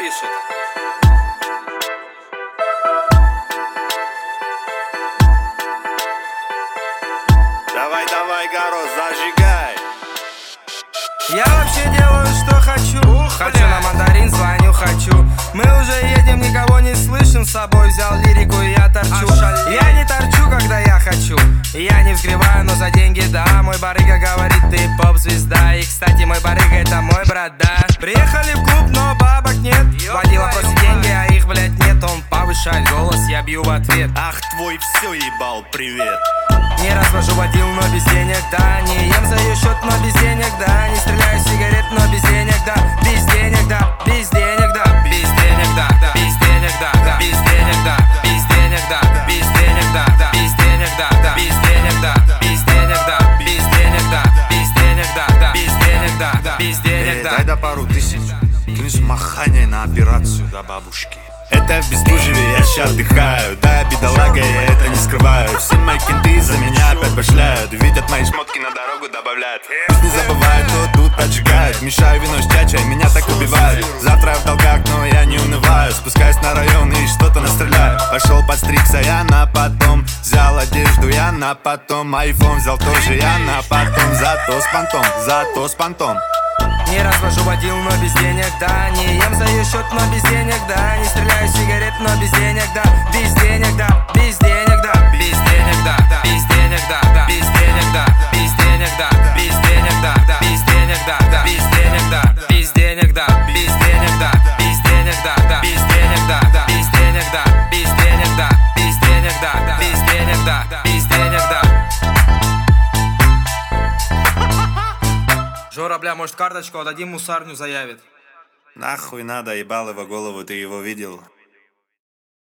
пишет. Давай, давай, Гаро, зажигай. Я вообще делаю, что хочу. Хочу на мандарин, звоню, хочу. Мы уже едем, никого не слышим. С собой взял лирику, и я торчу. Я не торчу, когда я хочу. Я не взгреваю, но за деньги, да. Мой барыга говорит, ты поп-звезда. И, кстати, мой барыга, это мой брат, да. Приехали в клуб, но бабок нет. Водила просит деньги, а их, блядь, нет. Он повышает голос, я бью в ответ. Ах, твой все ебал, привет. Не развожу водил, но без денег, да. Не ем за ее счет, но без денег, да. Не стреляю сигарет, но без денег, да. Без денег, да, без денег, да. Без денег, да, без денег, да. Без денег, да, без денег, да. Без денег, да, без денег, да. Без денег, да, без денег, да. Без денег, да, без денег, да. Без денег, да, без денег, да. Дай до пару тысяч, кинусь махание на операцию до бабушки. Это в Бестужеве, я ща отдыхаю. Да, бедолага, я это не скрываю. Все мои кенты за меня опять башляют. Видят мои шмотки, на дорогу добавляют. Пусть не забывают, кто тут поджигает. Мешаю вино с чачей, меня так убивают. Завтра я в долгах, но я не унываю. Спускаюсь на район и что-то настреляю. Пошел подстригся я на потом. Взял одежду я на потом. Айфон взял тоже я на потом. Зато с понтом, зато с понтом. Не развожу водил, но без денег, да. Не ем за ее счет, но без денег, да. Не стреляю сигарет, но без денег, да. Без денег, да, без денег, да. Без денег, да, без денег, да. Без денег, да, без денег, да. Без денег, да, без денег, да. Без денег, да, без денег, да. Без денег, да, без денег, да. Без денег, да, без денег, да. Без денег, да, без денег, да. Без денег, да, без денег, да. Жора, бля, может карточку отдадим, мусарню заявит. Нахуй надо, ебал его голову, ты его видел?